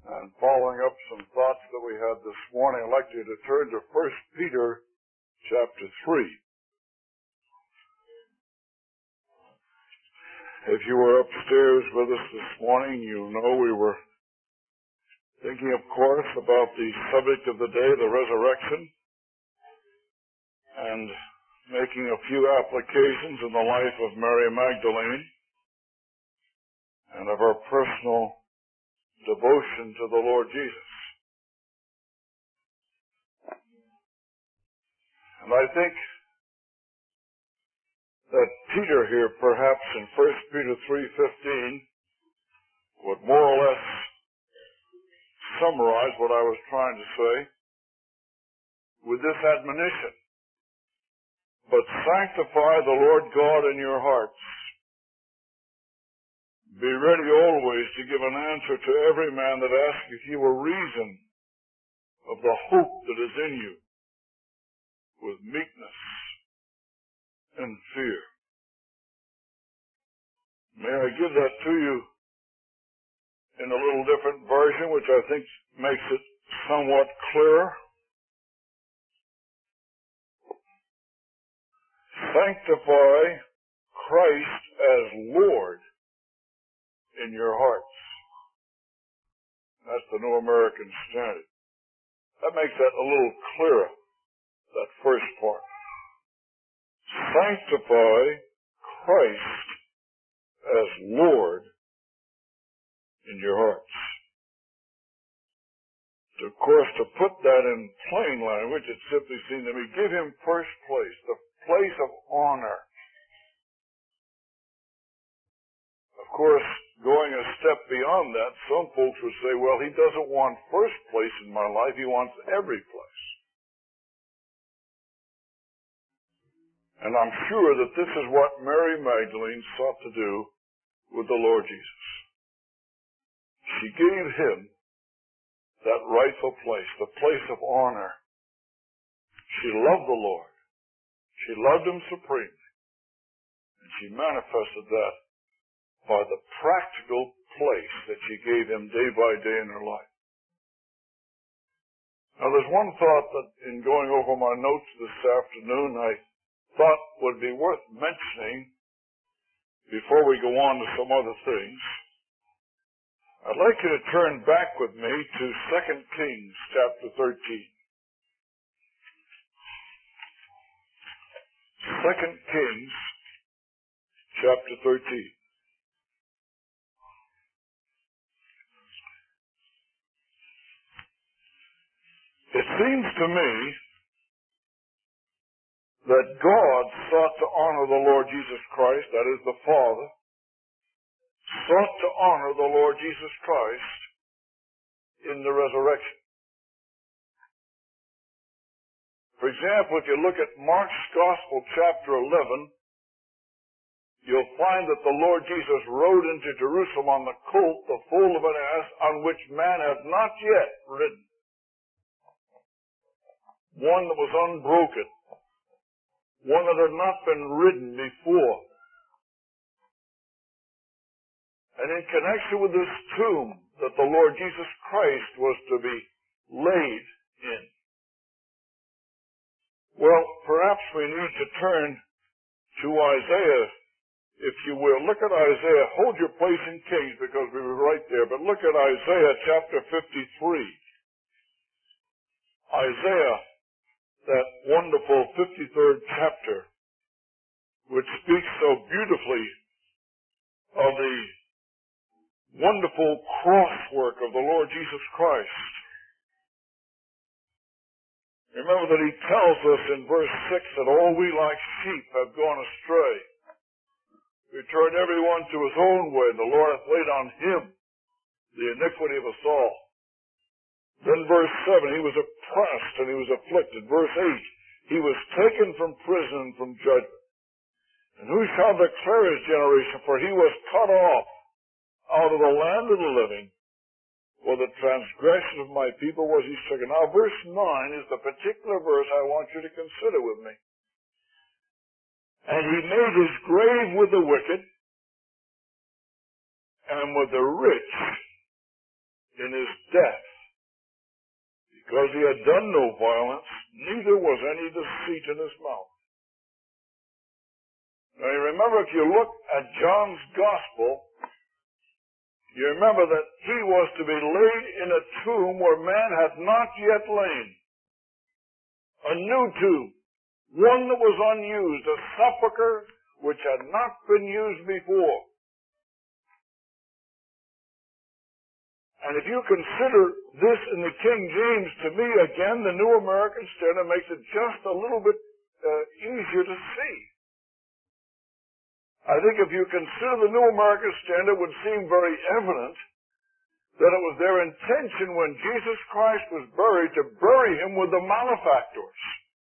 And following up some thoughts that we had this morning, I'd like you to turn to 1 Peter chapter 3. If you were upstairs with us this morning, you know we were thinking, of course, about the subject of the day, the resurrection, and making a few applications in the life of Mary Magdalene and of our personal devotion to the Lord Jesus. And I think that Peter here, perhaps in 1 Peter 3:15, would more or less summarize what I was trying to say with this admonition. But sanctify the Lord God in your hearts. Be ready always to give an answer to every man that asketh you a reason of the hope that is in you, with meekness and fear. May I give that to you in a little different version, which I think makes it somewhat clearer? Sanctify Christ as Lord in your hearts. That's the New American Standard. That makes that a little clearer, that first part. Sanctify Christ as Lord in your hearts. Of course, to put that in plain language, it simply seemed to me, give him first place, the place of honor. Of course, going a step beyond that, some folks would say, well, he doesn't want first place in my life, he wants every place. And I'm sure that this is what Mary Magdalene sought to do with the Lord Jesus. She gave him that rightful place, the place of honor. She loved the Lord. She loved him supremely. And she manifested that by the practical place that she gave him day by day in her life. Now there's one thought that in going over my notes this afternoon I thought would be worth mentioning before we go on to some other things. I'd like you to turn back with me to 2 Kings chapter 13. 2 Kings chapter 13. It seems to me that God sought to honor the Lord Jesus Christ, that is the Father, sought to honor the Lord Jesus Christ in the resurrection. For example, if you look at Mark's Gospel, chapter 11, you'll find that the Lord Jesus rode into Jerusalem on the colt, the foal of an ass, on which man had not yet ridden. One that was unbroken. One that had not been ridden before. And in connection with this tomb that the Lord Jesus Christ was to be laid in. Well, perhaps we need to turn to Isaiah, if you will. Look at Isaiah. Hold your place in Kings because we were right there. But look at Isaiah chapter 53. Isaiah, that wonderful 53rd chapter, which speaks so beautifully of the wonderful cross work of the Lord Jesus Christ. Remember that he tells us in verse 6 that all we like sheep have gone astray. We turned everyone to his own way, and the Lord hath laid on him the iniquity of us all. Then verse 7, he was oppressed and he was afflicted. Verse 8, he was taken from prison and from judgment. And who shall declare his generation? For he was cut off out of the land of the living. For the transgression of my people was he stricken. Now verse 9 is the particular verse I want you to consider with me. And he made his grave with the wicked and with the rich in his death. Because he had done no violence, neither was any deceit in his mouth. Now you remember, if you look at John's Gospel, you remember that he was to be laid in a tomb where man had not yet lain. A new tomb, one that was unused, a sepulchre which had not been used before. And if you consider this in the King James, to me, again, the New American Standard makes it just a little bit easier to see. I think if you consider the New American Standard, it would seem very evident that it was their intention when Jesus Christ was buried to bury him with the malefactors.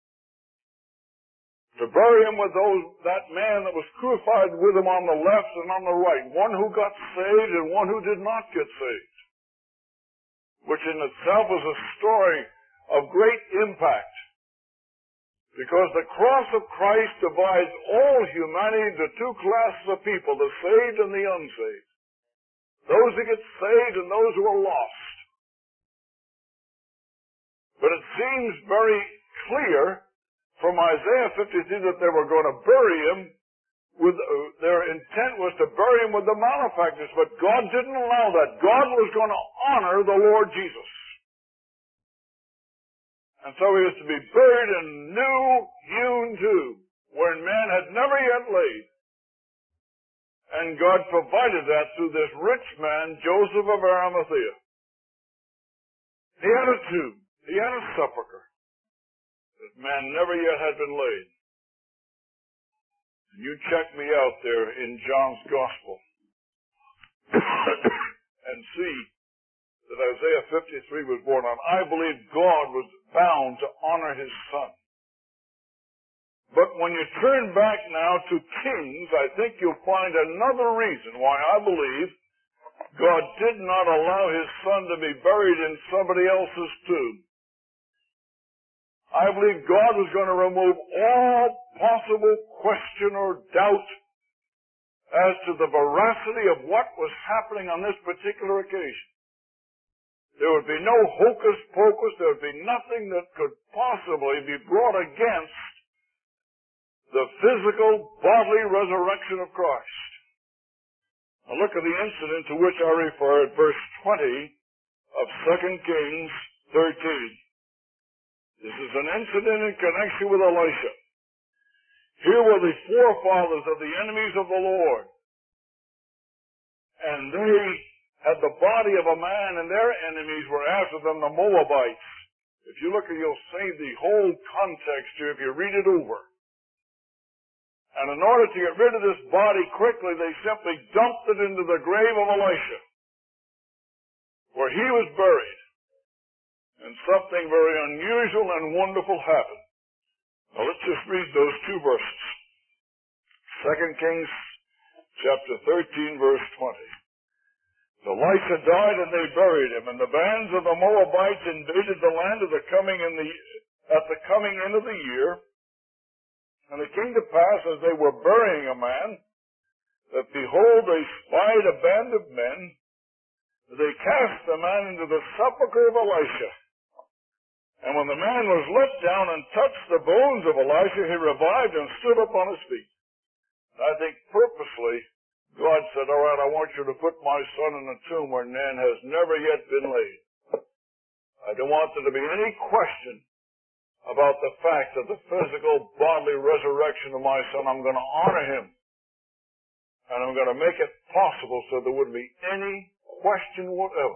To bury him with that man that was crucified with him on the left and on the right. One who got saved and one who did not get saved. Which in itself is a story of great impact. Because the cross of Christ divides all humanity into two classes of people, the saved and the unsaved. Those who get saved and those who are lost. But it seems very clear from Isaiah 53 that they were going to bury him with, their intent was to bury him with the malefactors, but God didn't allow that. God was going to honor the Lord Jesus. And so he was to be buried in a new hewn tomb, where man had never yet laid. And God provided that through this rich man, Joseph of Arimathea. He had a tomb. He had a sepulchre. That man never yet had been laid. And you check me out there in John's Gospel and see that Isaiah 53 was born on. I believe God was bound to honor his son. But when you turn back now to Kings, I think you'll find another reason why I believe God did not allow his son to be buried in somebody else's tomb. I believe God was going to remove all possible question or doubt as to the veracity of what was happening on this particular occasion. There would be no hocus pocus. There would be nothing that could possibly be brought against the physical, bodily resurrection of Christ. Now look at the incident to which I referred, verse 20 of 2 Kings 13. This is an incident in connection with Elisha. Here were the forefathers of the enemies of the Lord. And they had the body of a man, and their enemies were after them, the Moabites. If you look, you'll see the whole context here if you read it over. And in order to get rid of this body quickly, they simply dumped it into the grave of Elisha, where he was buried. And something very unusual and wonderful happened. Now let's just read those two verses. 2 Kings chapter 13, verse 20. Elisha died and they buried him, and the bands of the Moabites invaded the land at the coming in of the year. And it came to pass, as they were burying a man, that behold, they spied a band of men. They cast the man into the sepulchre of Elisha. And when the man was let down and touched the bones of Elisha, he revived and stood up on his feet. I think purposely, God said, all right, I want you to put my son in a tomb where man has never yet been laid. I don't want there to be any question about the fact that the physical, bodily resurrection of my son, I'm going to honor him. And I'm going to make it possible so there wouldn't be any question whatever.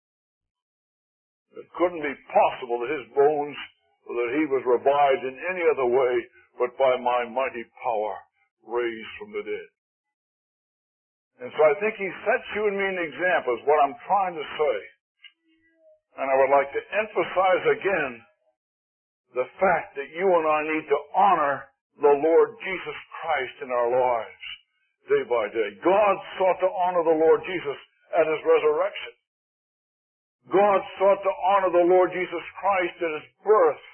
It couldn't be possible that his bones, or that he was revived in any other way but by my mighty power raised from the dead. And so I think he sets you and me an example, is what I'm trying to say. And I would like to emphasize again the fact that you and I need to honor the Lord Jesus Christ in our lives day by day. God sought to honor the Lord Jesus at his resurrection. God sought to honor the Lord Jesus Christ at his birth.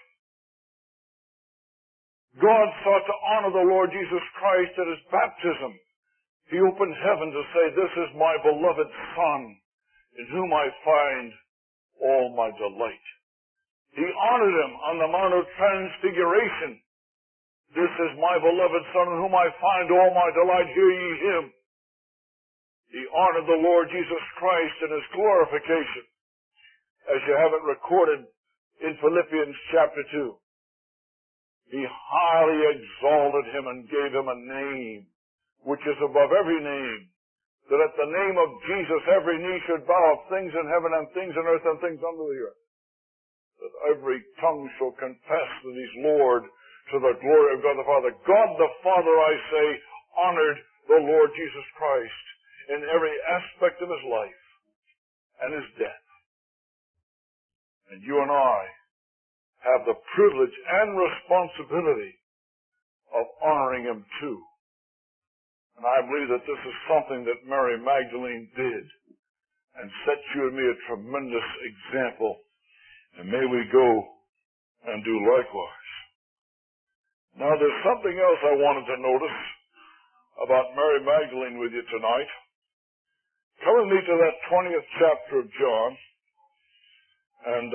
God sought to honor the Lord Jesus Christ at his baptism. He opened heaven to say, this is my beloved Son, in whom I find all my delight. He honored him on the Mount of Transfiguration. This is my beloved Son in whom I find all my delight. Hear ye him. He honored the Lord Jesus Christ in his glorification, as you have it recorded in Philippians chapter 2. He highly exalted him and gave him a name which is above every name, that at the name of Jesus every knee should bow, of things in heaven and things on earth and things under the earth, that every tongue shall confess that he's Lord, to the glory of God the Father. God the Father, I say, honored the Lord Jesus Christ in every aspect of his life and his death. And you and I have the privilege and responsibility of honoring him too. And I believe that this is something that Mary Magdalene did and set you and me a tremendous example. And may we go and do likewise. Now there's something else I wanted to notice about Mary Magdalene with you tonight. Come with me to that 20th chapter of John. And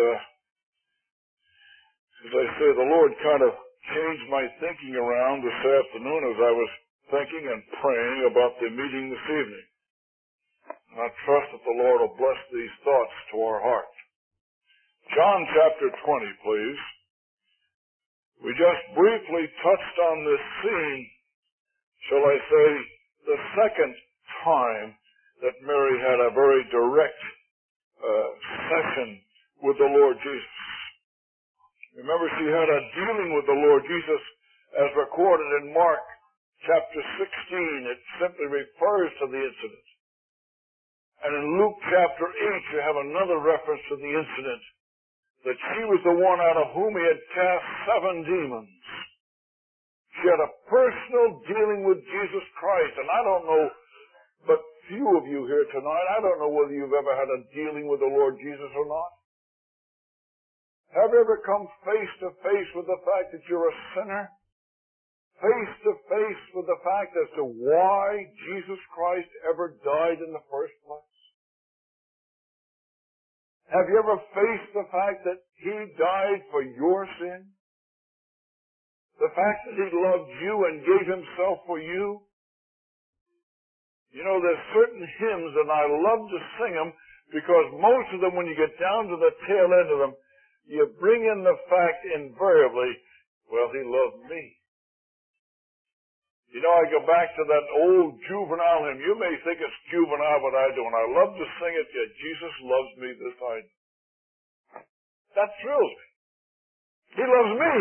as I say, the Lord kind of changed my thinking around this afternoon as I was thinking and praying about the meeting this evening. And I trust that the Lord will bless these thoughts to our heart. John chapter 20, please. We just briefly touched on this scene, shall I say, the second time that Mary had a very direct session with the Lord Jesus. Remember, she had a dealing with the Lord Jesus as recorded in Mark chapter 16. It simply refers to the incident. And in Luke chapter 8, you have another reference to the incident, that she was the one out of whom he had cast 7 demons. She had a personal dealing with Jesus Christ. And I don't know, but few of you here tonight, I don't know whether you've ever had a dealing with the Lord Jesus or not. Have you ever come face to face with the fact that you're a sinner? Face to face with the fact as to why Jesus Christ ever died in the first place? Have you ever faced the fact that he died for your sin? The fact that he loved you and gave himself for you? You know, there's certain hymns, and I love to sing them, because most of them, when you get down to the tail end of them, you bring in the fact invariably, well, he loved me. You know, I go back to that old juvenile hymn. You may think it's juvenile, but I don't. I love to sing it, yet Jesus loves me, this I know. That thrills me. He loves me.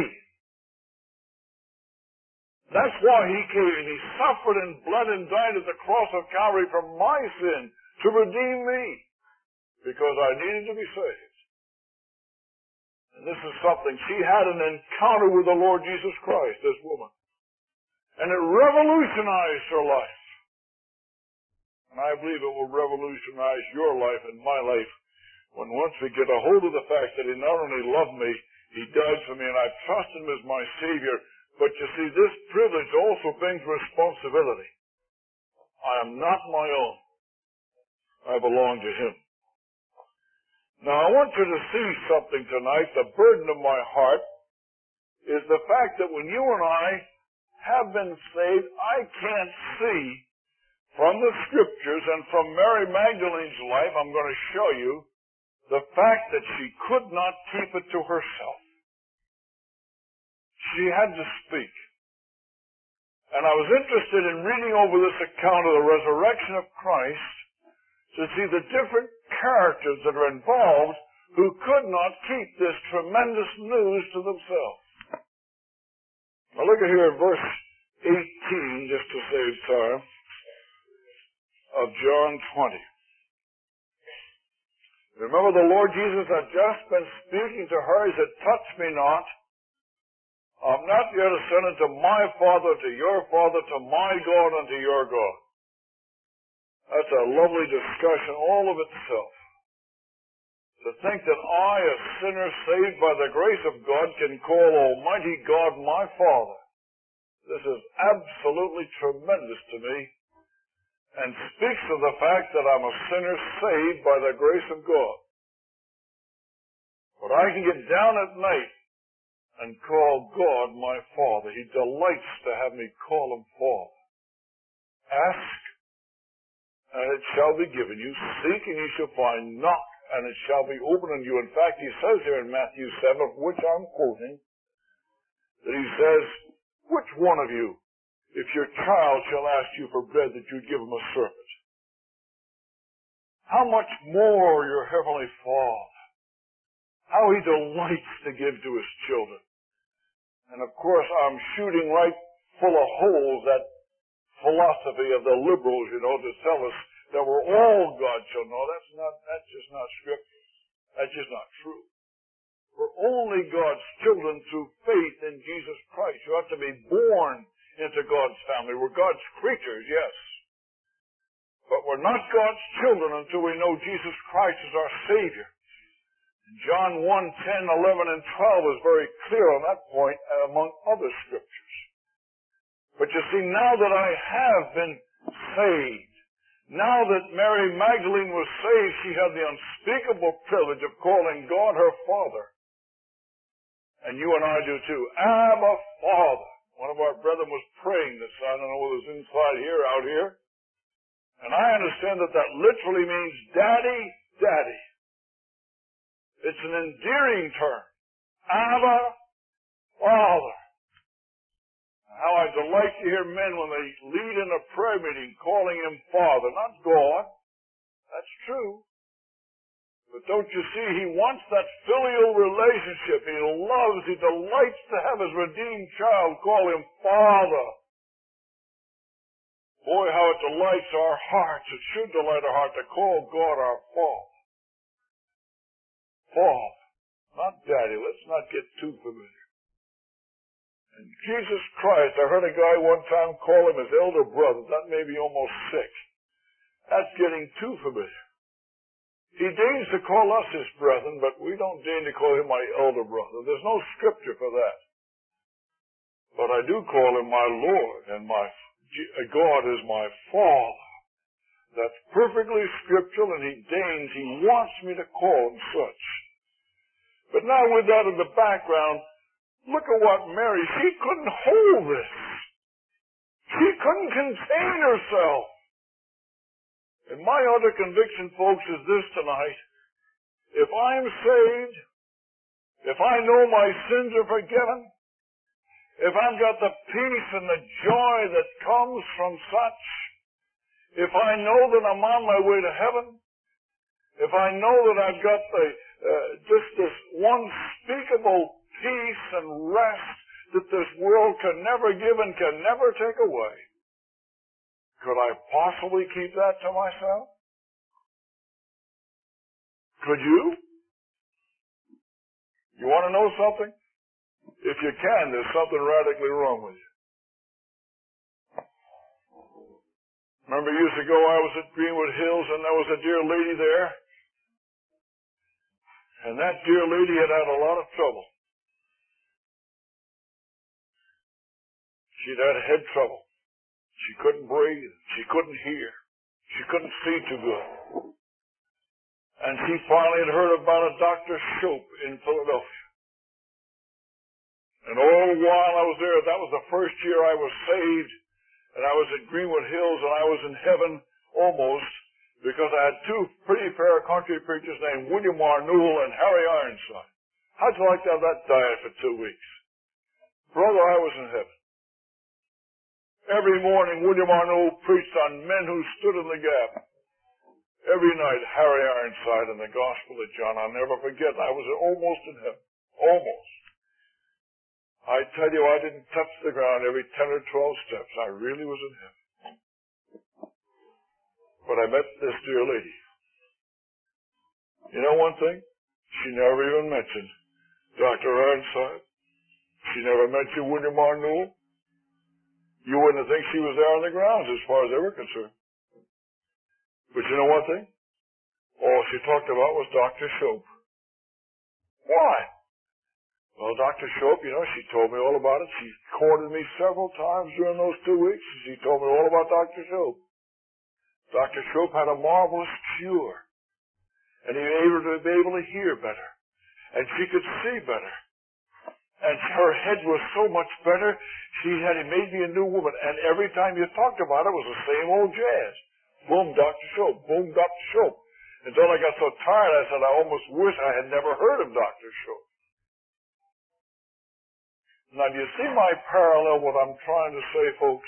That's why he came, and he suffered and bled and died at the cross of Calvary for my sin, to redeem me, because I needed to be saved. And this is something. She had an encounter with the Lord Jesus Christ, this woman. And it revolutionized her life. And I believe it will revolutionize your life and my life when once we get a hold of the fact that he not only loved me, he died for me, and I trust him as my Savior. But you see, this privilege also brings responsibility. I am not my own. I belong to him. Now, I want you to see something tonight. The burden of my heart is the fact that when you and I have been saved, I can't see from the Scriptures and from Mary Magdalene's life, I'm going to show you the fact that she could not keep it to herself. She had to speak. And I was interested in reading over this account of the resurrection of Christ to see the different characters that are involved who could not keep this tremendous news to themselves. Now look at here in verse 18, just to save time, of John 20. Remember, the Lord Jesus had just been speaking to her. He said, touch me not. I'm not yet ascended to my Father, to your Father, to my God, and to your God. That's a lovely discussion all of itself. To think that I, a sinner saved by the grace of God, can call Almighty God my Father. This is absolutely tremendous to me, and speaks of the fact that I'm a sinner saved by the grace of God. I can get down at night and call God my Father. He delights to have me call him Father. Ask, and it shall be given you. Seek, and you shall find. Knock, and it shall be opened unto you. In fact, he says here in Matthew 7, which I'm quoting, that he says, which one of you, if your child shall ask you for bread, that you'd give him a serpent? How much more your heavenly Father, how he delights to give to his children. And of course, I'm shooting right full of holes that philosophy of the liberals, to tell us that we're all God children. No, that's just not scripture. That's just not true. We're only God's children through faith in Jesus Christ. You have to be born into God's family. We're God's creatures, yes. But we're not God's children until we know Jesus Christ as our Savior. John 1, 10, 11, and 12 is very clear on that point, among other scriptures. But you see, now that I have been saved, now that Mary Magdalene was saved, she had the unspeakable privilege of calling God her Father. And you and I do too. Abba, Father. One of our brethren was praying this. I don't know whether it was inside here, out here. And I understand that that literally means Daddy, Daddy. It's an endearing term. Abba, Father. How I delight to hear men when they lead in a prayer meeting calling him Father, not God. That's true. But don't you see, he wants that filial relationship. He delights to have his redeemed child call him Father. Boy, how it delights our hearts. It should delight our heart to call God our Father. Father, not Daddy. Let's not get too familiar. And Jesus Christ, I heard a guy one time call him his elder brother. That may be almost sick. That's getting too familiar. He deigns to call us his brethren, but we don't deign to call him my elder brother. There's no scripture for that. But I do call him my Lord, and my God is my Father. That's perfectly scriptural, and he wants me to call him such. But now with that in the background, look at what Mary, she couldn't hold this. She couldn't contain herself. And my other conviction, folks, is this tonight. If I'm saved, if I know my sins are forgiven, if I've got the peace and the joy that comes from such, if I know that I'm on my way to heaven, if I know that I've got just this unspeakable peace and rest that this world can never give and can never take away, could I possibly keep that to myself? Could you? You want to know something? If you can, there's something radically wrong with you. Remember years ago I was at Greenwood Hills and there was a dear lady there. And that dear lady had had a lot of trouble. She'd had head trouble. She couldn't breathe. She couldn't hear. She couldn't see too good. And she finally had heard about a Dr. Shope in Philadelphia. And all the while I was there, that was the first year I was saved, and I was at Greenwood Hills, and I was in heaven almost, because I had two pretty fair country preachers named William R. Newell and Harry Ironside. How'd you like to have that diet for 2 weeks? Brother, I was in heaven. Every morning, William R. Newell preached on men who stood in the gap. Every night, Harry Ironside in the Gospel of John. I'll never forget, I was almost in heaven. Almost. I tell you, I didn't touch the ground every 10 or 12 steps. I really was in heaven. But I met this dear lady. You know one thing? She never even mentioned Dr. Ironside. She never mentioned William R. Newell. You wouldn't think she was there on the grounds as far as they were concerned. But you know one thing? All she talked about was Dr. Shope. Why? Well, Dr. Shope, she told me all about it. She courted me several times during those 2 weeks. She told me all about Dr. Shope. Dr. Shope had a marvelous cure. And he was able to hear better. and she could see better. And her head was so much better, he made me a new woman. And every time you talked about it, it was the same old jazz. Boom, Dr. Shope. Boom, Dr. Shope. Until I got so tired, I said, I almost wish I had never heard of Dr. Shope. Now, do you see my parallel, what I'm trying to say, folks?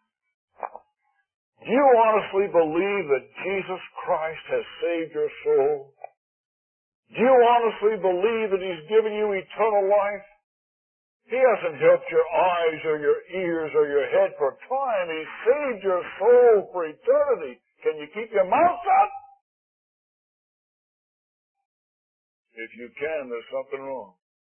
Do you honestly believe that Jesus Christ has saved your soul? Do you honestly believe that He's given you eternal life? He hasn't helped your eyes or your ears or your head for time. He saved your soul for eternity. Can you keep your mouth shut? If you can, there's something wrong.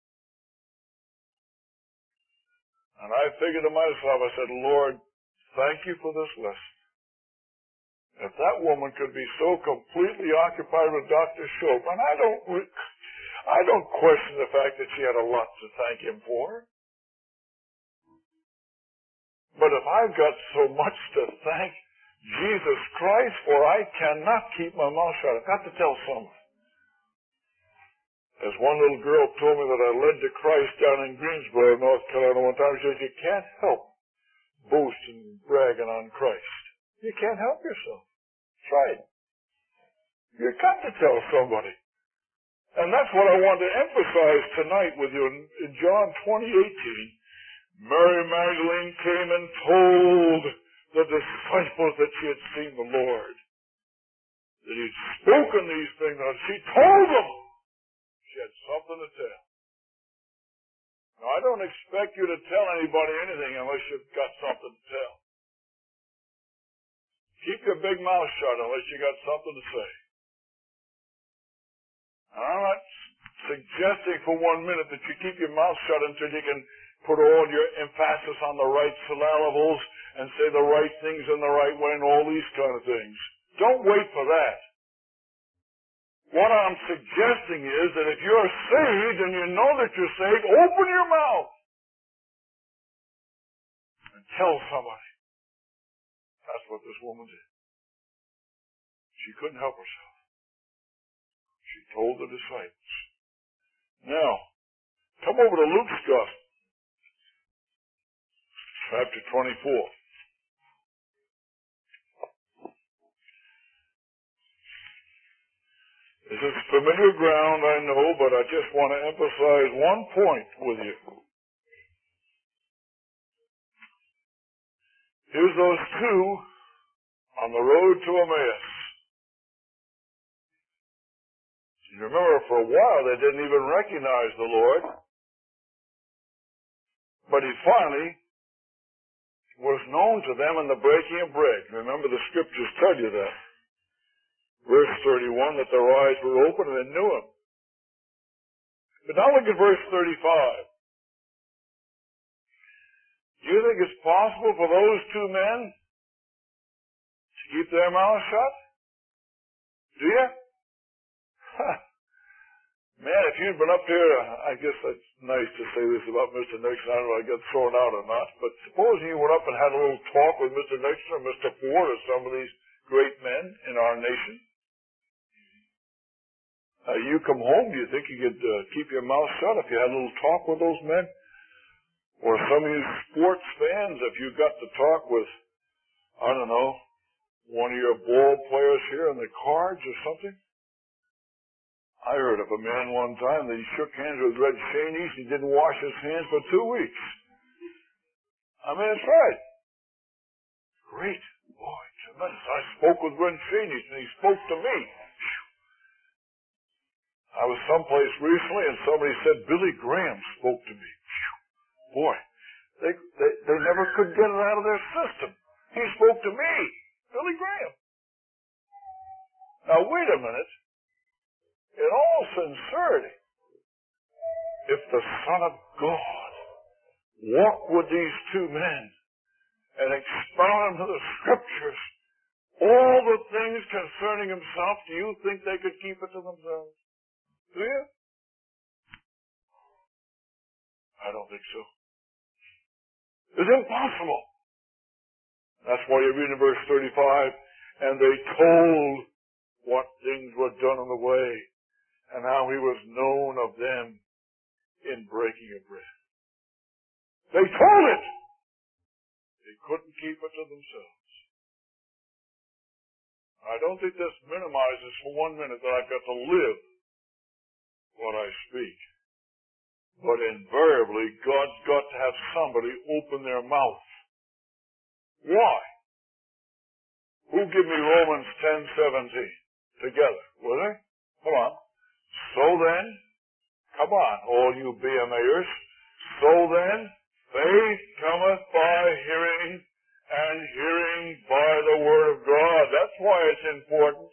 And I figured to myself, I said, Lord, thank you for this lesson. If that woman could be so completely occupied with Dr. Shope, and I don't question the fact that she had a lot to thank him for. But if I've got so much to thank Jesus Christ for, I cannot keep my mouth shut. I've got to tell someone. As one little girl told me that I led to Christ down in Greensboro, North Carolina one time, she said, you can't help boasting and bragging on Christ. You can't help yourself. Try it. You've got to tell somebody. And that's what I want to emphasize tonight with you. In John 20:18, Mary Magdalene came and told the disciples that she had seen the Lord. That He'd spoken these things, and she told them. She had something to tell. Now, I don't expect you to tell anybody anything unless you've got something to tell. Keep your big mouth shut unless you got something to say. I'm not suggesting for 1 minute that you keep your mouth shut until you can put all your emphasis on the right syllables and say the right things in the right way and all these kind of things. Don't wait for that. What I'm suggesting is that if you're saved and you know that you're saved, open your mouth and tell somebody. That's what this woman did. She couldn't help herself. She told the disciples. Now, come over to Luke's Gospel, chapter 24. This is familiar ground, I know, but I just want to emphasize one point with you. Here's those two on the road to Emmaus. You remember, for a while they didn't even recognize the Lord. But He finally was known to them in the breaking of bread. Remember, the Scriptures tell you that. Verse 31, that their eyes were open and they knew Him. But now look at verse 35. Do you think it's possible for those two men to keep their mouths shut? Do you? Man, if you'd been up here, I guess that's nice to say this about Mr. Nixon. I don't know if I get thrown out or not, but supposing you went up and had a little talk with Mr. Nixon or Mr. Ford or some of these great men in our nation. You come home, do you think you could keep your mouth shut if you had a little talk with those men? Or some of you sports fans, if you got to talk with, I don't know, one of your ball players here in the Cards or something? I heard of a man one time that he shook hands with Red Cheney. He didn't wash his hands for 2 weeks. I mean, that's right. Great. Boy, tremendous. I spoke with Red Cheney and he spoke to me. I was someplace recently and somebody said Billy Graham spoke to me. Boy, they never could get it out of their system. He spoke to me, Billy Graham. Now, wait a minute. In all sincerity, if the Son of God walked with these two men and expounded the Scriptures, all the things concerning Himself, do you think they could keep it to themselves? Do you? I don't think so. It's impossible. That's why you read in verse 35, and they told what things were done on the way, and how he was known of them in breaking of bread. They told it. They couldn't keep it to themselves. I don't think this minimizes for 1 minute that I've got to live what I speak. But invariably, God's got to have somebody open their mouth. Why? Who give me Romans 10:17 together, will they? Come on. So then, come on, all you BMAers. So then, faith cometh by hearing, and hearing by the Word of God. That's why it's important.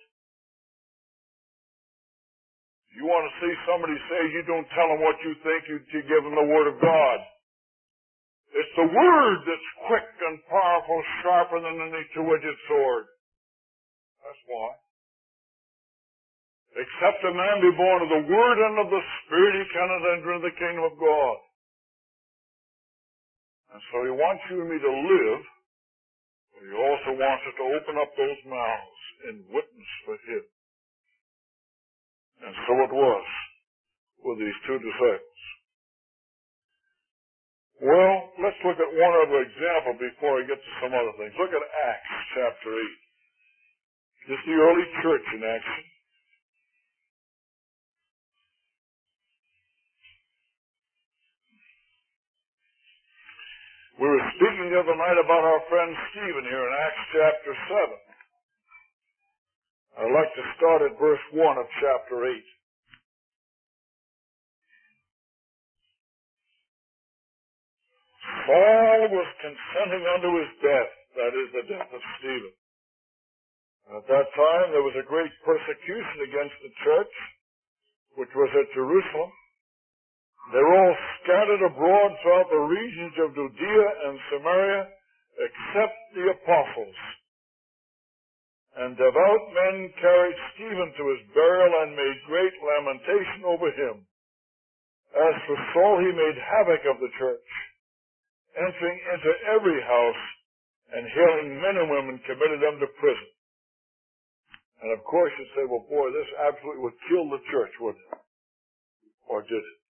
You want to see somebody say you don't tell them what you think, you give them the Word of God. It's the Word that's quick and powerful, sharper than any two-edged sword. That's why. Except a man be born of the Word and of the Spirit, he cannot enter into the kingdom of God. And so he wants you and me to live, but he also wants us to open up those mouths and witness for him. And so it was with these two disciples. Well, let's look at one other example before I get to some other things. Look at Acts chapter 8. This is the early church in action. We were speaking the other night about our friend Stephen here in Acts chapter 7. I'd like to start at verse 1 of chapter 8. Saul was consenting unto his death, that is, the death of Stephen. At that time, there was a great persecution against the church, which was at Jerusalem. They were all scattered abroad throughout the regions of Judea and Samaria, except the apostles. And devout men carried Stephen to his burial and made great lamentation over him. As for Saul, he made havoc of the church, entering into every house, and hailing men and women, committed them to prison. And of course you say, well, boy, this absolutely would kill the church, wouldn't it? Or did it?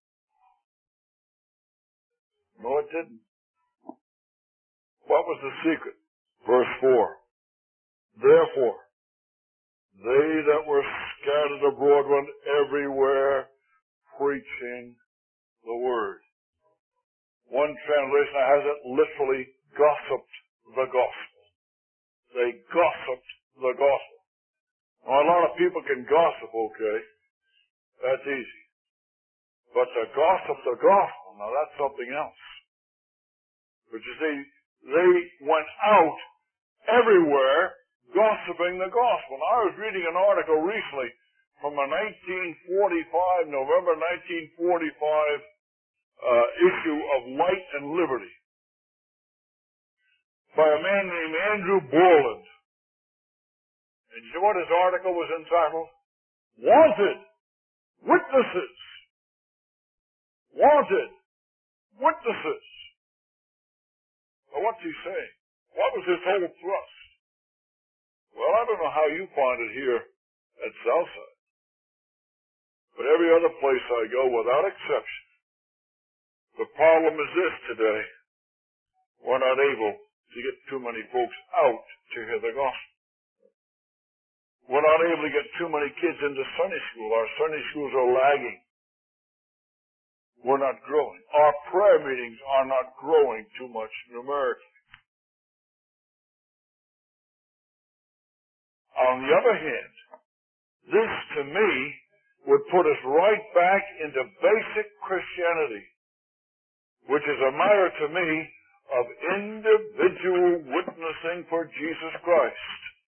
No, it didn't. What was the secret? Verse 4. Therefore, they that were scattered abroad went everywhere preaching the word. One translation has it literally gossiped the gospel. They gossiped the gospel. Now, a lot of people can gossip, okay. That's easy. But to gossip the gospel, now that's something else. But you see, they went out everywhere gossiping the gospel. Now, I was reading an article recently from a November 1945 issue of Light and Liberty by a man named Andrew Borland. And you know what his article was entitled? Wanted Witnesses. Wanted Witnesses. Now, what's he saying? What was his whole thrust? Well, I don't know how you find it here at Southside, but every other place I go, without exception, the problem is this today. We're not able to get too many folks out to hear the gospel. We're not able to get too many kids into Sunday school. Our Sunday schools are lagging. We're not growing. Our prayer meetings are not growing too much numerically. On the other hand, this to me would put us right back into basic Christianity, which is a matter to me of individual witnessing for Jesus Christ.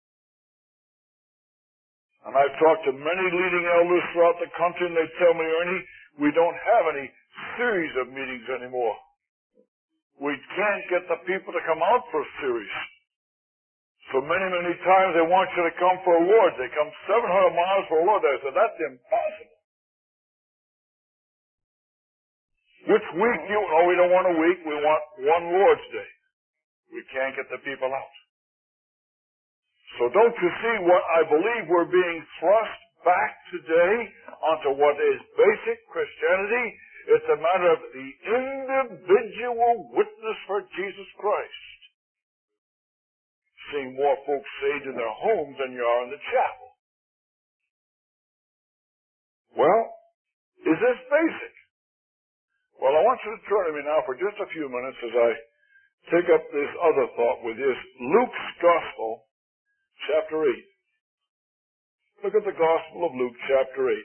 And I've talked to many leading elders throughout the country, and they tell me, Ernie, we don't have any series of meetings anymore. We can't get the people to come out for a series. So many, many times they want you to come for awards. They come 700 miles for awards. I said, that's impossible. Which week we don't want a week. We want one Lord's Day. We can't get the people out. So don't you see what I believe we're being thrust back today onto what is basic Christianity. It's a matter of the individual witness for Jesus Christ. Seeing more folks saved in their homes than you are in the chapel. Well, is this basic? Well, I want you to turn to me now for just a few minutes as I take up this other thought with you. Luke's Gospel, chapter 8. Look at the Gospel of Luke, chapter 8.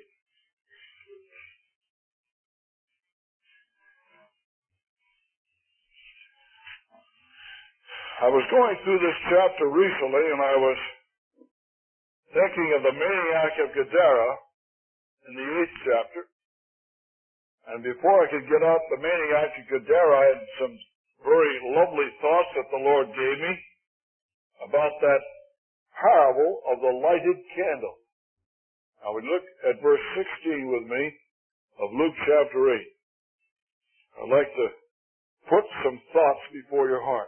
I was going through this chapter recently, and I was thinking of the maniac of Gadara in the 8th chapter. And before I could get out the maniac of Gadara, I had some very lovely thoughts that the Lord gave me about that parable of the lighted candle. Now we look at verse 16 with me of Luke chapter 8. I'd like to put some thoughts before your heart.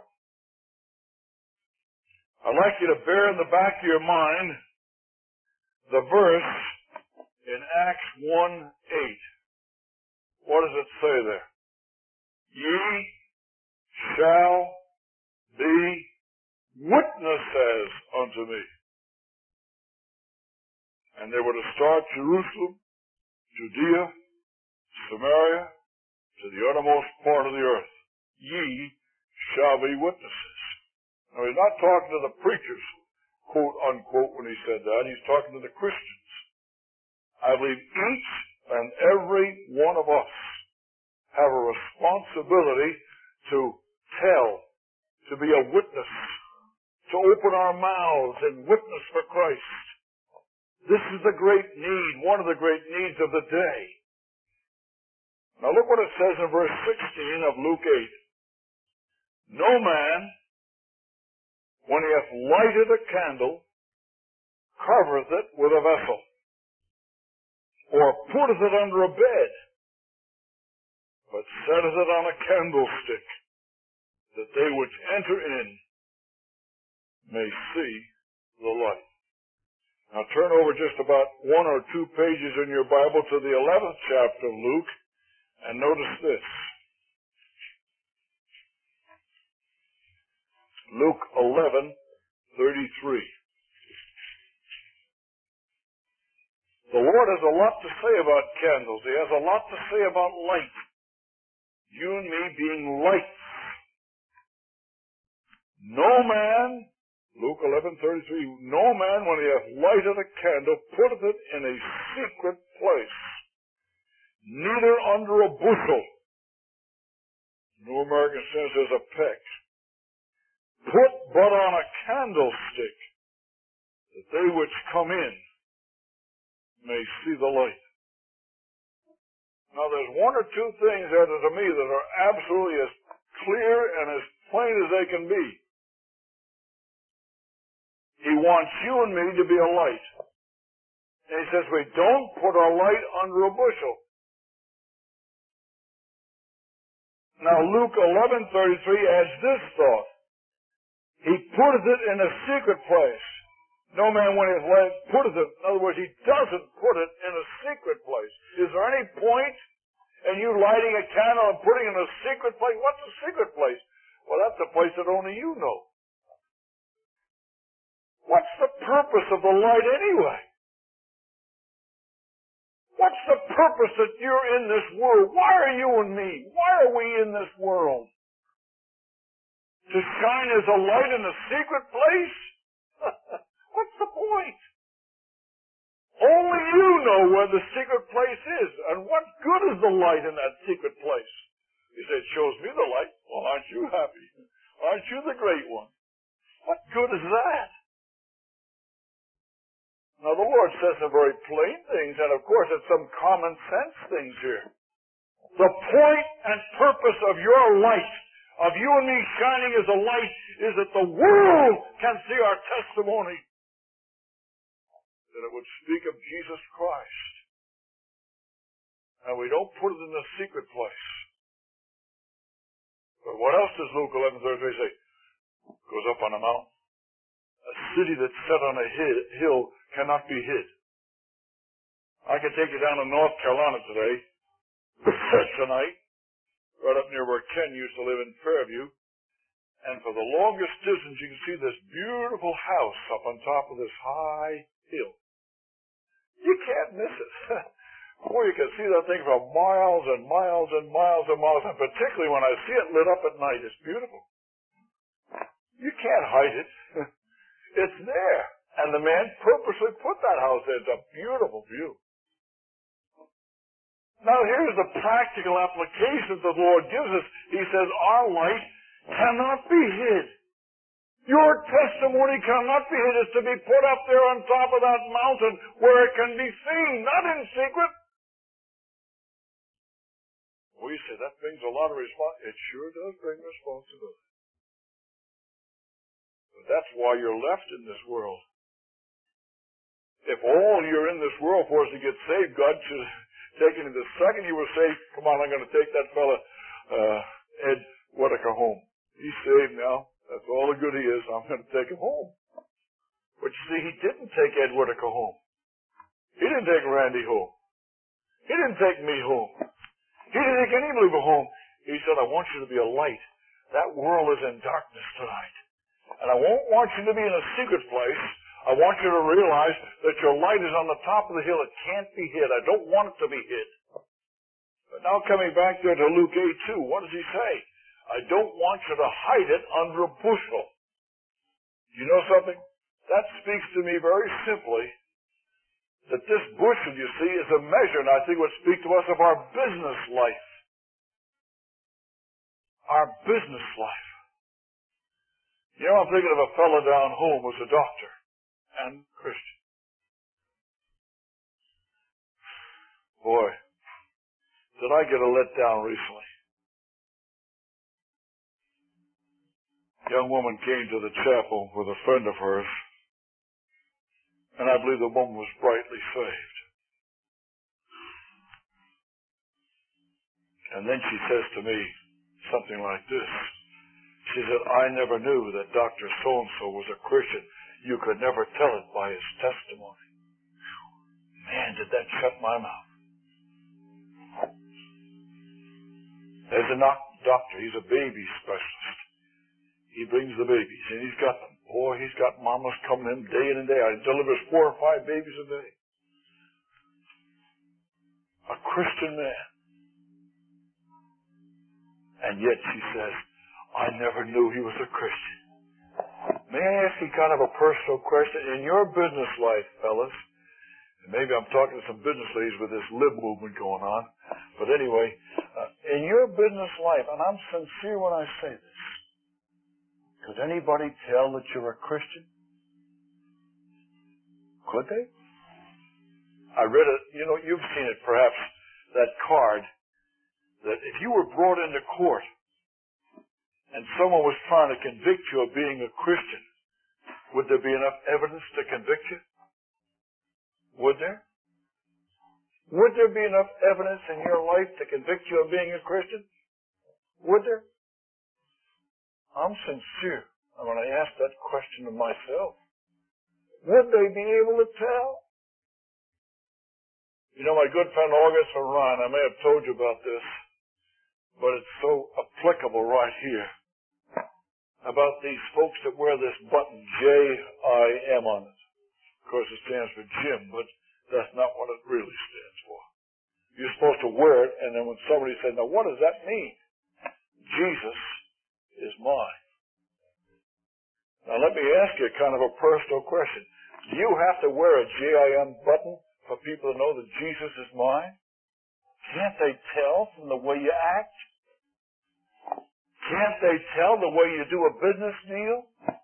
I'd like you to bear in the back of your mind the verse in Acts 1:8. What does it say there? Ye shall be witnesses unto me. And they were to start Jerusalem, Judea, Samaria, to the uttermost part of the earth. Ye shall be witnesses. Now, he's not talking to the preachers, quote, unquote, when he said that. He's talking to the Christians. I believe each and every one of us have a responsibility to tell, to be a witness, to open our mouths and witness for Christ. This is the great need, one of the great needs of the day. Now look what it says in verse 16 of Luke 8. No man, when he hath lighted a candle, covereth it with a vessel, or putteth it under a bed, but setteth it on a candlestick, that they which enter in may see the light. Now turn over just about 1 or 2 pages in your Bible to the 11th chapter of Luke, and notice this. Luke 11:33. The Lord has a lot to say about candles. He has a lot to say about light. You and me being lights. No man, Luke 11:33, no man when he hath lighted a candle putteth it in a secret place, neither under a bushel. New American says there's a peck. Put but on a candlestick, that they which come in may see the light. Now there's 1 or 2 things there to me that are absolutely as clear and as plain as they can be. He wants you and me to be a light. And he says we don't put our light under a bushel. Now Luke 11:33 adds this thought. He putteth it in a secret place. No man when he hath light putteth it. In other words, he doesn't put it in a secret place. Is there any point in you lighting a candle and putting it in a secret place? What's a secret place? Well, that's a place that only you know. What's the purpose of the light anyway? What's the purpose that you're in this world? Why are you and me? Why are we in this world? To shine as a light in a secret place? What's the point? Only you know where the secret place is. And what good is the light in that secret place? He said, it shows me the light. Well, aren't you happy? Aren't you the great one? What good is that? Now, the Lord says some very plain things, and of course, it's some common sense things here. The point and purpose of your light, of you and me shining as a light, is that the world can see our testimony. That it would speak of Jesus Christ. And we don't put it in a secret place. But what else does Luke 11:33 say? Goes up on a mountain. A city that's set on a hill cannot be hid. I could take you down to North Carolina today, tonight, right up near where Ken used to live in Fairview. And for the longest distance, you can see this beautiful house up on top of this high hill. You can't miss it. Boy, you can see that thing for miles and miles and miles and miles. And particularly when I see it lit up at night, it's beautiful. You can't hide it. It's there. And the man purposely put that house there. It's a beautiful view. Now here's the practical application that the Lord gives us. He says, our light cannot be hid. Your testimony cannot be hid. It's to be put up there on top of that mountain where it can be seen, not in secret. Well, you say, that brings a lot of responsibility. It sure does bring responsibility. But that's why you're left in this world. If all you're in this world for is to get saved, God should have taken you the second you were saved. Come on, I'm going to take that fella, Ed Whitaker, home. He's saved now. That's all the good he is. I'm going to take him home. But you see, he didn't take Ed Whitaker home. He didn't take Randy home. He didn't take me home. He didn't take any believer home. He said, I want you to be a light. That world is in darkness tonight. And I won't want you to be in a secret place. I want you to realize that your light is on the top of the hill. It can't be hid. I don't want it to be hid. But now coming back there to Luke 8:2, what does he say? I don't want you to hide it under a bushel. You know something? That speaks to me very simply that this bushel, you see, is a measure, and I think would speak to us of our business life. Our business life. You know, I'm thinking of a fellow down home who's a doctor and Christian. Boy, did I get a letdown recently. A young woman came to the chapel with a friend of hers, and I believe the woman was brightly saved. And then she says to me something like this. She said, I never knew that Dr. So-and-so was a Christian. You could never tell it by his testimony. Man, did that shut my mouth. There's a doctor. He's a baby specialist. He brings the babies, and he's got them. Boy, he's got mamas coming in day in and day out. He delivers 4 or 5 babies a day. A Christian man. And yet she says, I never knew he was a Christian. May I ask you kind of a personal question? In your business life, fellas, and maybe I'm talking to some business ladies with this lib movement going on, but anyway, in your business life, and I'm sincere when I say this, could anybody tell that you're a Christian? Could they? I read it, you know, you've seen it perhaps, that card, that if you were brought into court and someone was trying to convict you of being a Christian, would there be enough evidence to convict you? Would there? Would there be enough evidence in your life to convict you of being a Christian? Would there? I'm sincere when I ask that question of myself. Would they be able to tell? You know, my good friend August and Ryan, I may have told you about this, but it's so applicable right here. About these folks that wear this button, J-I-M, on it. Of course, it stands for Jim, but that's not what it really stands for. You're supposed to wear it, and then when somebody says, now what does that mean? Jesus is mine. Now let me ask you kind of a personal question. Do you have to wear a J-I-M button for people to know that Jesus is mine? Can't they tell from the way you act? Can't they tell the way you do a business deal?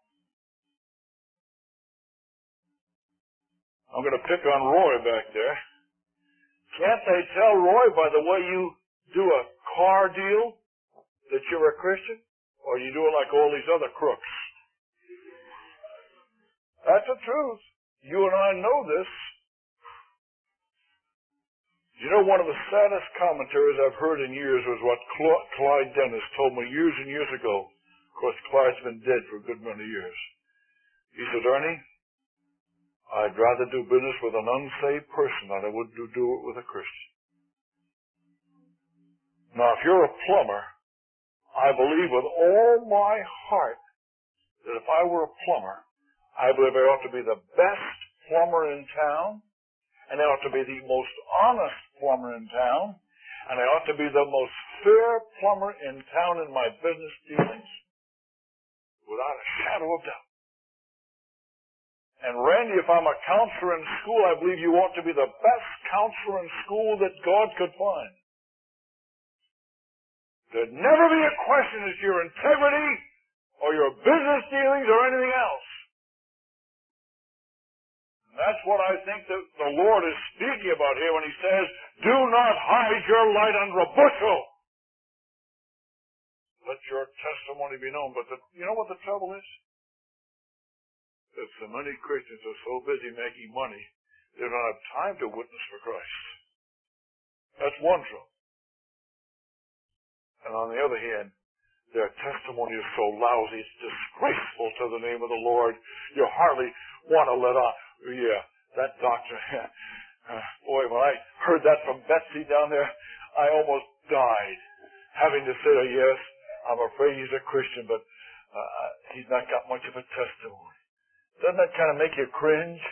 I'm going to pick on Roy back there. Can't they tell, Roy, by the way you do a car deal that you're a Christian? Or you do it like all these other crooks? That's the truth. You and I know this. You know, one of the saddest commentaries I've heard in years was what Clyde Dennis told me years and years ago. Of course, Clyde's been dead for a good many years. He said, Ernie, I'd rather do business with an unsaved person than I would do it with a Christian. Now, if you're a plumber, I believe with all my heart that if I were a plumber, I believe I ought to be the best plumber in town, and I ought to be the most honest plumber in town, and I ought to be the most fair plumber in town in my business dealings, without a shadow of doubt. And Randy, if I'm a counselor in school, I believe you ought to be the best counselor in school that God could find. There'd never be a question as to your integrity or your business dealings or anything else. And that's what I think that the Lord is speaking about here when He says, do not hide your light under a bushel. Let your testimony be known. But you know what the trouble is? That so many Christians are so busy making money, they don't have time to witness for Christ. That's one trouble. And on the other hand, their testimony is so lousy, it's disgraceful to the name of the Lord. You hardly want to let on. Yeah, that doctor. Boy, when I heard that from Betsy down there, I almost died. Having to say, oh, yes, I'm afraid he's a Christian, but he's not got much of a testimony. Doesn't that kind of make you cringe?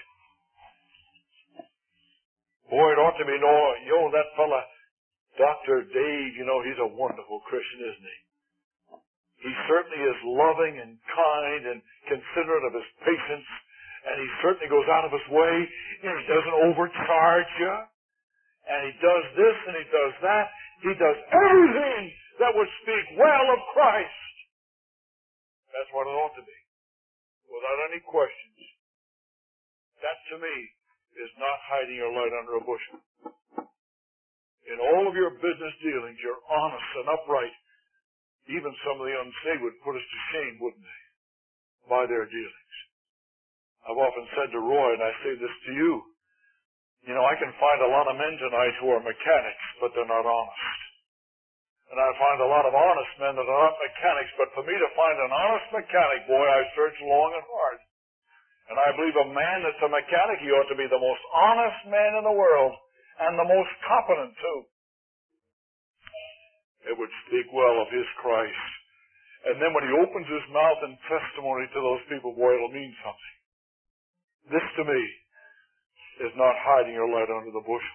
Boy, it ought to be known, that fella, Dr. Dave, he's a wonderful Christian, isn't he? He certainly is loving and kind and considerate of his patients, and he certainly goes out of his way, and he doesn't overcharge you, and he does this and he does that. He does everything that would speak well of Christ. That's what it ought to be, without any questions. That, to me, is not hiding your light under a bushel. In all of your business dealings, you're honest and upright. Even some of the unsaved would put us to shame, wouldn't they, by their dealings. I've often said to Roy, and I say this to you, I can find a lot of men tonight who are mechanics, but they're not honest. And I find a lot of honest men that are not mechanics, but for me to find an honest mechanic, boy, I search long and hard. And I believe a man that's a mechanic, he ought to be the most honest man in the world, and the most competent, too. It would speak well of his Christ. And then when he opens his mouth in testimony to those people, boy, it'll mean something. This, to me, is not hiding your light under the bushel.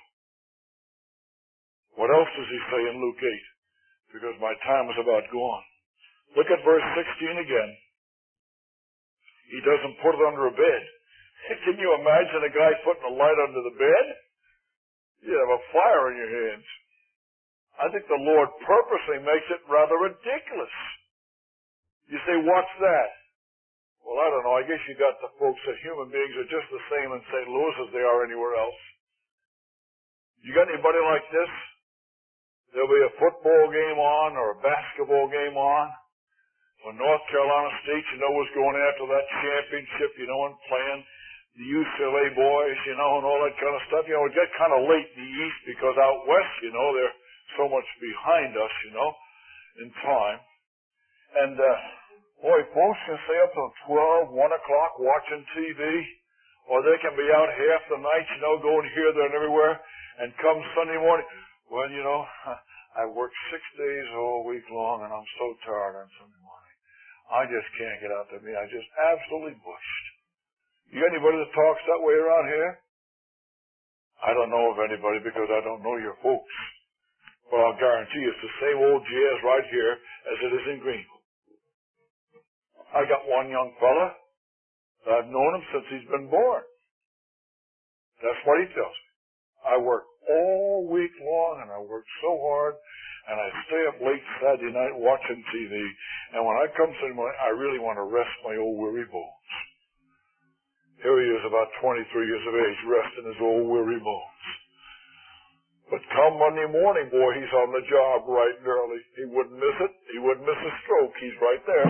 What else does he say in Luke 8? Because my time is about gone. Look at verse 16 again. He doesn't put it under a bed. Can you imagine a guy putting a light under the bed? You have a fire in your hands. I think the Lord purposely makes it rather ridiculous. You say, what's that? Well, I don't know. I guess you got the folks that human beings are just the same in St. Louis as they are anywhere else. You got anybody like this? There'll be a football game on or a basketball game on. When North Carolina State, was going after that championship, and playing the UCLA boys, and all that kind of stuff. It get kind of late in the East because out West, they're so much behind us, in time. And, boy, folks can stay up till 12, 1 o'clock watching TV, or they can be out half the night, going here, there, and everywhere, and come Sunday morning. Well, I worked 6 days all week long, and I'm so tired on Sunday morning. I just can't get out there. I just absolutely bushed. You got anybody that talks that way around here? I don't know of anybody because I don't know your folks. But I'll guarantee you it's the same old jazz right here as it is in Greenville. I got one young fella. I've known him since he's been born. That's what he tells me. I work all week long, and I work so hard, and I stay up late Saturday night watching TV. And when I come Sunday morning, I really want to rest my old weary bones. Here he is, about 23 years of age, resting his old weary bones. But come Monday morning, boy, he's on the job bright and early. He wouldn't miss it. He wouldn't miss a stroke. He's right there.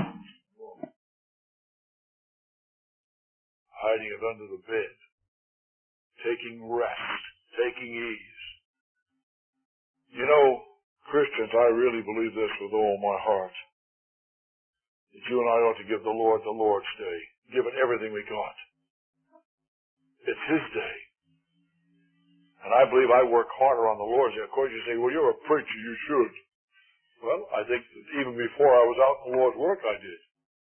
Hiding it under the bed. Taking rest. Taking ease. Christians, I really believe this with all my heart. That you and I ought to give the Lord the Lord's Day. Give it everything we got. It's His day. And I believe I work harder on the Lord's day. Of course you say, well, you're a preacher, you should. Well, I think that even before I was out in the Lord's work, I did.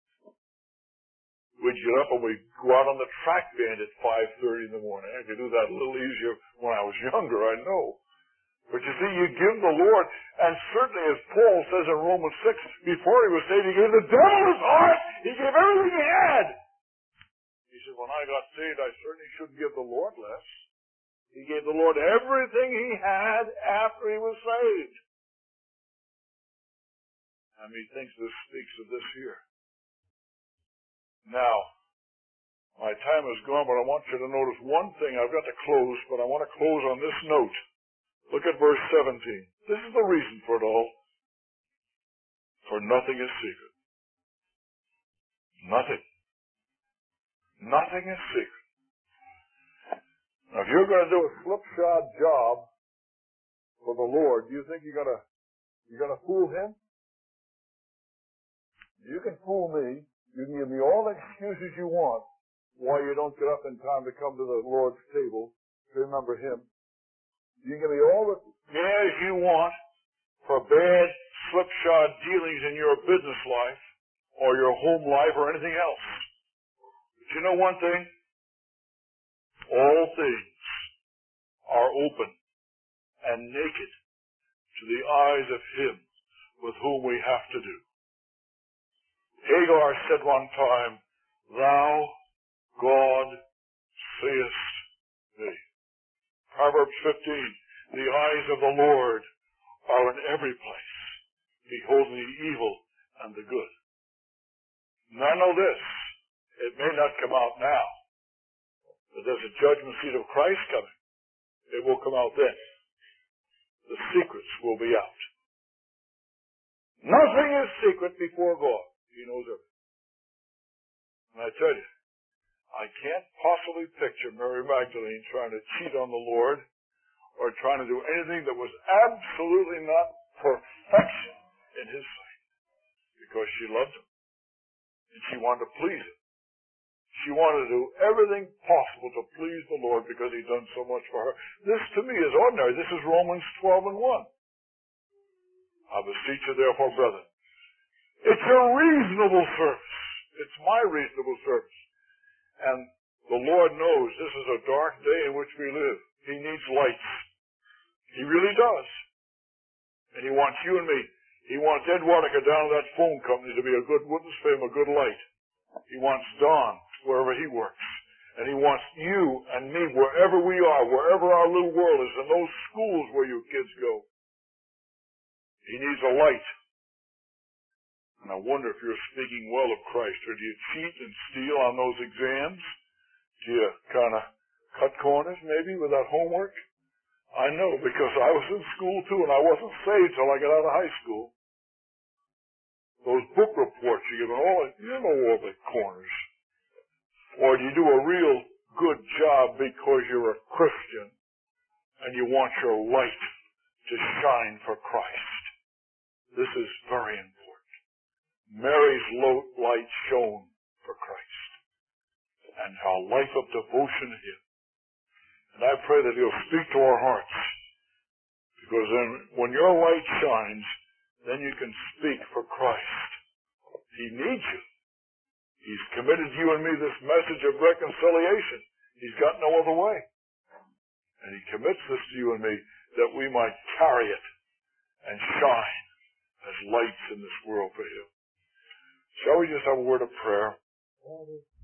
We'd get up and we'd go out on the track band at 5:30 in the morning. I could do that a little easier when I was younger, I know. But you see, you give the Lord, and certainly as Paul says in Romans 6, before he was saved, he gave the devil his heart. He gave everything he had. He said, when I got saved, I certainly shouldn't give the Lord less. He gave the Lord everything he had after he was saved. And methinks this speaks of this here. Now, my time is gone, but I want you to notice one thing. I've got to close, but I want to close on this note. Look at verse 17. This is the reason for it all. For nothing is secret. Nothing. Nothing is secret. Now, if you're going to do a slipshod job for the Lord, do you think you're going to fool Him? You can fool me. You can give me all the excuses you want why you don't get up in time to come to the Lord's table to remember Him. You can give me all the as you want for bad, slipshod dealings in your business life or your home life or anything else. But you know one thing? All things are open and naked to the eyes of Him with whom we have to do. Hagar said one time, Thou, God, seest me. Proverbs 15, the eyes of the Lord are in every place, beholding the evil and the good. Now know this, it may not come out now, but there's a judgment seat of Christ coming. It will come out then. The secrets will be out. Nothing is secret before God. He knows everything. And I tell you, I can't possibly picture Mary Magdalene trying to cheat on the Lord or trying to do anything that was absolutely not perfection in His sight, because she loved Him and she wanted to please Him. She wanted to do everything possible to please the Lord because He'd done so much for her. This to me is ordinary. This is Romans 12:1. I beseech you therefore, brethren. It's a reasonable service. It's my reasonable service. And the Lord knows this is a dark day in which we live. He needs lights. He really does. And He wants you and me. He wants Ed Wattaker down at that phone company to be a good witness for Him, a good light. He wants Don wherever he works. And He wants you and me wherever we are, wherever our little world is, in those schools where you kids go. He needs a light. And I wonder if you're speaking well of Christ, or do you cheat and steal on those exams? Do you kind of cut corners maybe with that homework? I know, because I was in school too, and I wasn't saved till I got out of high school. Those book reports you give, you know all the corners. Or do you do a real good job because you're a Christian and you want your light to shine for Christ? This is very important. Mary's light shone for Christ and her life of devotion to Him. And I pray that He'll speak to our hearts, because then when your light shines, then you can speak for Christ. He needs you. He's committed you and me this message of reconciliation. He's got no other way. And He commits this to you and me that we might carry it and shine as lights in this world for Him. Shall we just have a word of prayer?